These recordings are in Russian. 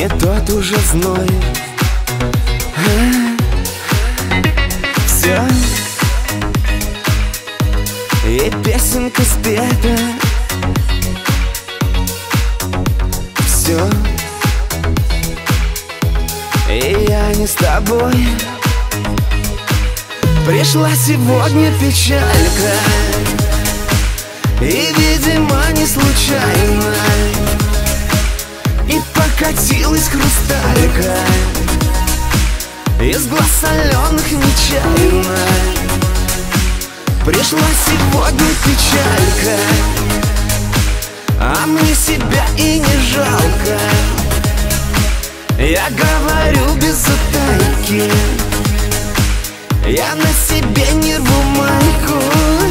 не тот уже зной. Все, и песенка спета. Все, и я не с тобой. Пришла сегодня печалька, и, видимо, не случайно, и покатилась хрусталька из глаз соленых нечаянно. Пришла сегодня печалька, а мне себя и не жалко. Я говорю без утайки, я на себе не рву майку.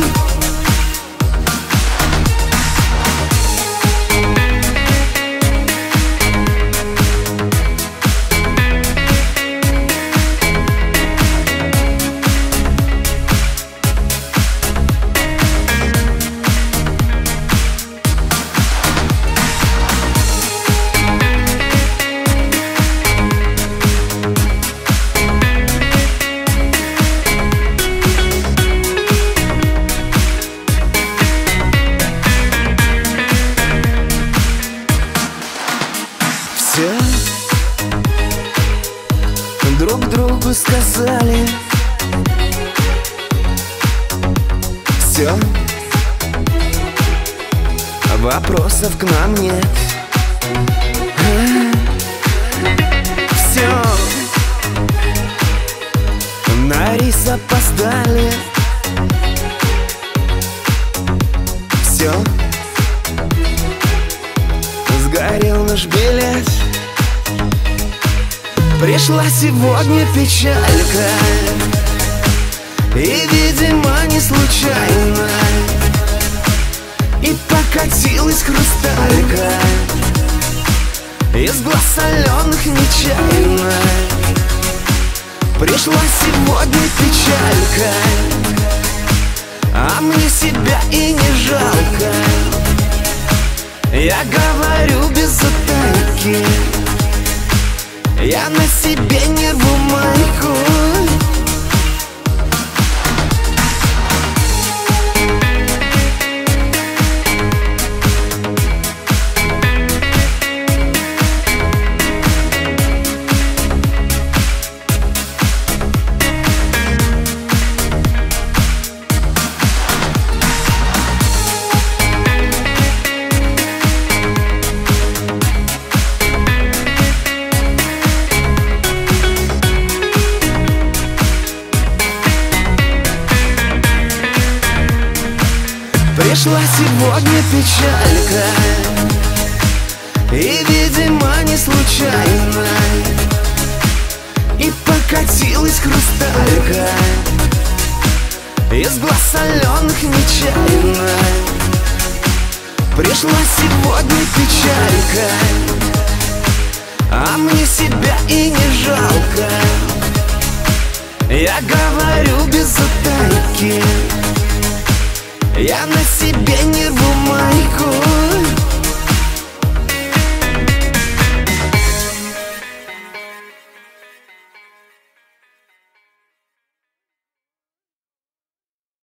Все друг другу сказали. Все, вопросов к нам нет. Все, на рейс опоздали. Все, сгорел наш билет. Пришла сегодня печалька, и, видимо, не случайно, и покатилась хрусталька из глаз соленых нечаянно. Пришла сегодня печалька, а мне себя и не жалко. Я говорю без утайки, я на себе не рву майку. Пришла сегодня печалька, и, видимо, не случайно, и покатилась хрусталька из глаз соленых нечаянно. Пришла сегодня печалька, а мне себя и не жалко. Я говорю без утайки, я на себе не рву майку.